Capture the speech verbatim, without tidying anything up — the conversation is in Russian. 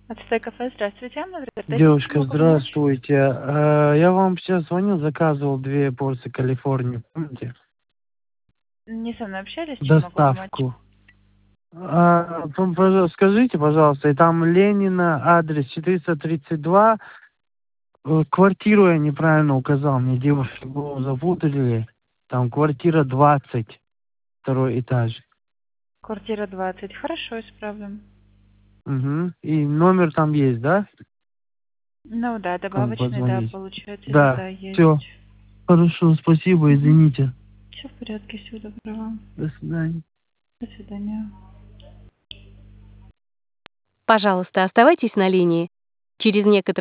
Отстой кафе, здравствуйте. Наверное, Девушка, могу помочь? здравствуйте. Э, Я вам сейчас звонил, заказывал две порции Калифорнии, помните? Не со мной общались, чем могу помочь? Доставку. А, п- пожалуйста, скажите, пожалуйста, и там Ленина, адрес четыреста тридцать два. Э, Квартиру я неправильно указал, мне девушка голову запутали. Там квартира двадцать, второй этаж. Квартира двадцать. Хорошо, исправим. Угу. И номер там есть, да? Ну да, Кому добавочный, да, позвонить? получателя, Да, да, есть. все. Хорошо, спасибо, Угу. извините. Все в порядке, всего доброго. До свидания. До свидания. Пожалуйста, оставайтесь на линии. Через некоторое